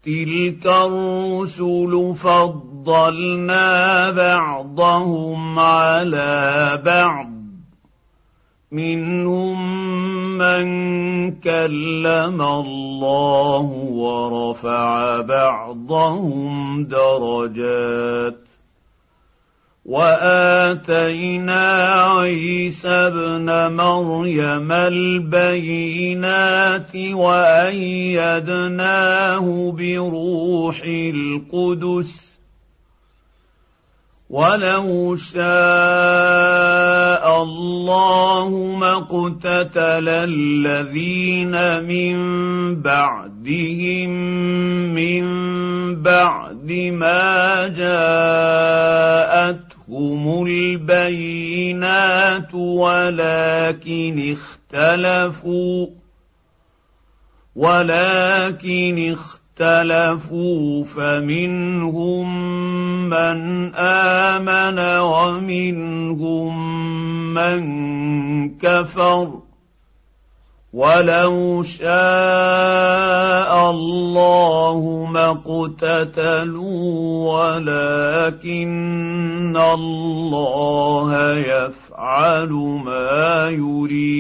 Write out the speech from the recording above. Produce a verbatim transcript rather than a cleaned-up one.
تلك الرسل فضلنا بعضهم على بعض منهم من كلم الله ورفع بعضهم درجات وآتينا عيسى ابن مريم البينات وأيدناه بروح القدس ولو شاء الله ما اقتتل الذين من بعدهم من بعد ما جاءتهم البينات ولكن اختلفوا ولكن اختلفوا اختلفوا فمنهم من آمن ومنهم من كفر ولو شاء الله ما اقتتلوا ولكن الله يفعل ما يريد.